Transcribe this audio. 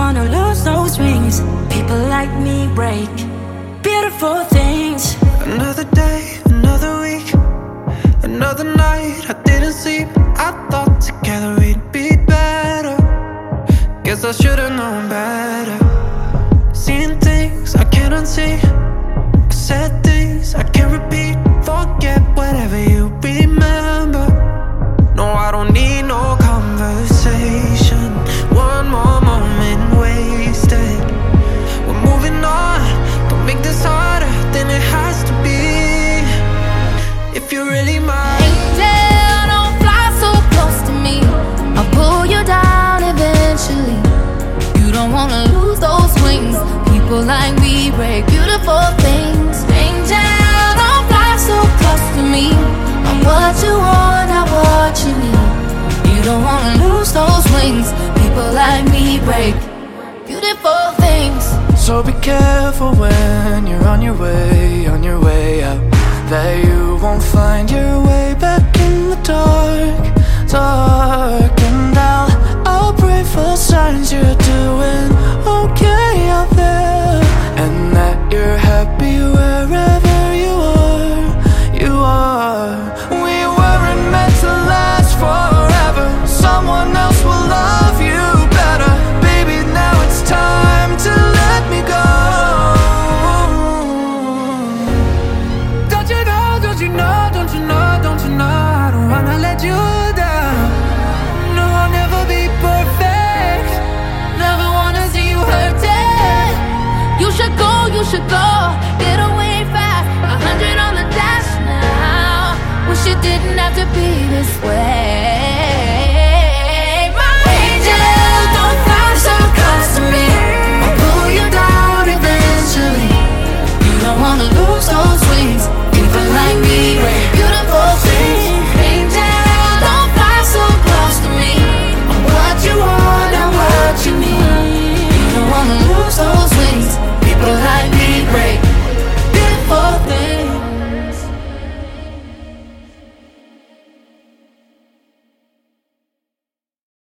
wanna lose those wings. People like me break beautiful things. Another day, another week, another night I didn't sleep. I thought together we'd be better. Guess I should've known better. Seeing things I can't unsee, said things I can't repeat. Forget whatever you remember. No, I don't need no conversation. One more moment wasted. We're moving on. Don't make this harder than it has to be. If you're really mine. Angel, don't fly so close to me. I'll pull you down eventually. You don't wanna lose those wings. People like me break beautiful things. Angel, don't fly so close to me. I'm what you want, not what you need. You don't wanna lose those wings. People like me break beautiful things. So be careful when you're on your way out, that you won't find your way back in the dark. And I'll pray for signs you're doing okay out there, and that you're happy wherever you are. We weren't meant to last forever. Someone else will love you better. Baby, now it's time to let me go. Don't you know, don't you know, don't you know, don't you know, I don't wanna let you down. No, I'll never be perfect. Never wanna see you hurting. You should go, you should go. Get away fast, 100 on the dash now. Wish it didn't have to be this way.